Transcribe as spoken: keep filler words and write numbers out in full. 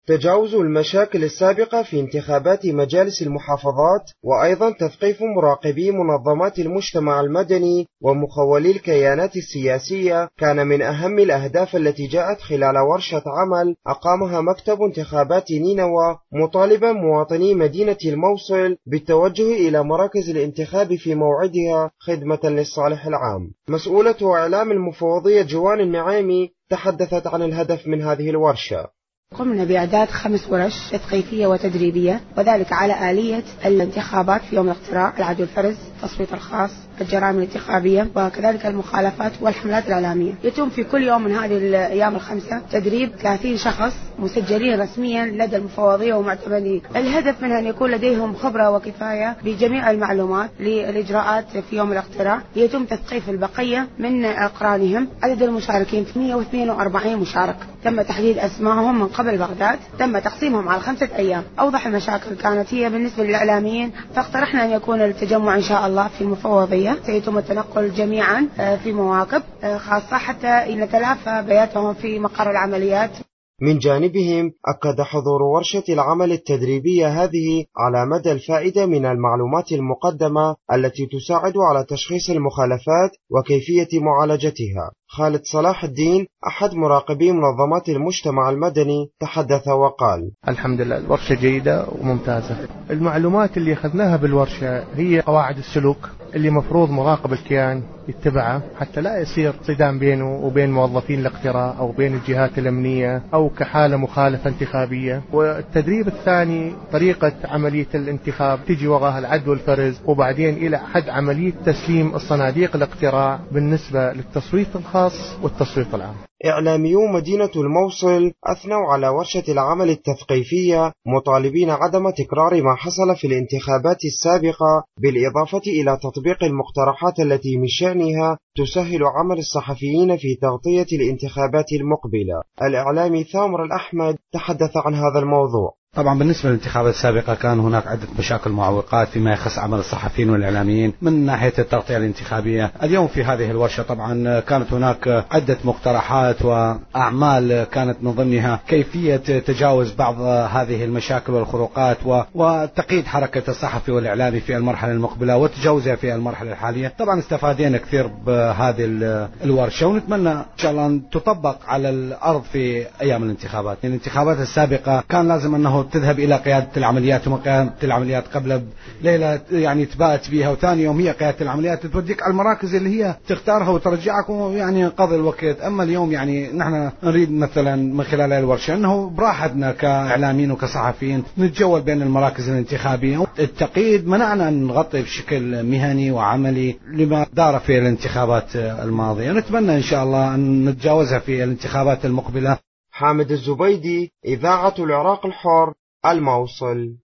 تجاوز المشاكل السابقة في انتخابات مجالس المحافظات، وأيضا تثقيف مراقبي منظمات المجتمع المدني ومخولي الكيانات السياسية كان من أهم الأهداف التي جاءت خلال ورشة عمل أقامها مكتب انتخابات نينوى، مطالبا مواطني مدينة الموصل بالتوجه إلى مراكز الانتخاب في موعدها خدمة للصالح العام. مسؤولة إعلام المفوضية جوان النعيمي تحدثت عن الهدف من هذه الورشة. قمنا بإعداد خمس ورش تثقيفية وتدريبية، وذلك على آلية الانتخابات في يوم الاقتراع، العدو الفرز، التصويت الخاص، الجرائم الانتخابية، وكذلك المخالفات والحملات الإعلامية. يتم في كل يوم من هذه الأيام الخمسة تدريب ثلاثين شخص مسجلين رسميا لدى المفوضية ومعتمدين. الهدف منها أن يكون لديهم خبرة وكفاية بجميع المعلومات للإجراءات في يوم الاقتراع. يتم تثقيف البقية من أقرانهم. عدد المشاركين مئة واثنين وأربعين مشارك، تم تحديد أسمائهم من قبل بغداد، تم تقسيمهم على خمسة أيام. أوضح المشاكل كانت هي بالنسبة للإعلاميين، فاقترحنا أن يكون التجمع إن شاء الله في المفوضية، سيتم التنقل جميعا في مواكب خاصة حتى نتلافى بياتهم في مقر العمليات. من جانبهم أكد حضور ورشة العمل التدريبية هذه على مدى الفائدة من المعلومات المقدمة التي تساعد على تشخيص المخالفات وكيفية معالجتها. خالد صلاح الدين أحد مراقبي منظمات المجتمع المدني تحدث وقال: الحمد لله الورشة جيدة وممتازة. المعلومات اللي أخذناها بالورشة هي قواعد السلوك اللي مفروض مراقب الكيان يتبعها حتى لا يصير صدام بينه وبين موظفين الاقتراع أو بين الجهات الأمنية أو كحالة مخالفة انتخابية. والتدريب الثاني طريقة عملية الانتخاب، تجي وراها العد والفرز، وبعدين إلى حد عملية تسليم الصناديق الاقتراع بالنسبة للتصويت الخاص والتصويت العام. إعلاميو مدينة الموصل أثنوا على ورشة العمل التثقيفية مطالبين عدم تكرار ما حصل في الانتخابات السابقة، بالإضافة إلى تطبيق المقترحات التي من شأنها تسهل عمل الصحفيين في تغطية الانتخابات المقبلة. الإعلامي ثامر الأحمد تحدث عن هذا الموضوع. طبعا بالنسبة للانتخابات السابقة كان هناك عدة مشاكل معوقات فيما يخص عمل الصحفيين والإعلاميين من ناحية التغطية الانتخابية. اليوم في هذه الورشة طبعا كانت هناك عدة مقترحات وأعمال كانت من ضمنها كيفية تجاوز بعض هذه المشاكل والخروقات وتقييد حركة الصحفي والإعلامي في المرحلة المقبلة وتجاوزها في المرحلة الحالية. طبعا استفادنا كثير بهذه الورشة ونتمنى إن شاء الله أن تطبق على الأرض في أيام الانتخابات. الانتخابات السابقة كان لازم أنه تذهب إلى قيادة العمليات ومقام العمليات قبل ليلة يعني تبات بها، وثاني يوم هي قيادة العمليات توديك على المراكز اللي هي تختارها وترجعك ويعني قضي الوقت. أما اليوم يعني نحن نريد مثلا من خلال الورشة أنه براحتنا كإعلاميين وكصحفيين نتجول بين المراكز الانتخابية. التقييد منعنا أن نغطي بشكل مهني وعملي لما دار في الانتخابات الماضية، نتمنى إن شاء الله أن نتجاوزها في الانتخابات المقبلة. حامد الزبيدي، إذاعة العراق الحر، الموصل.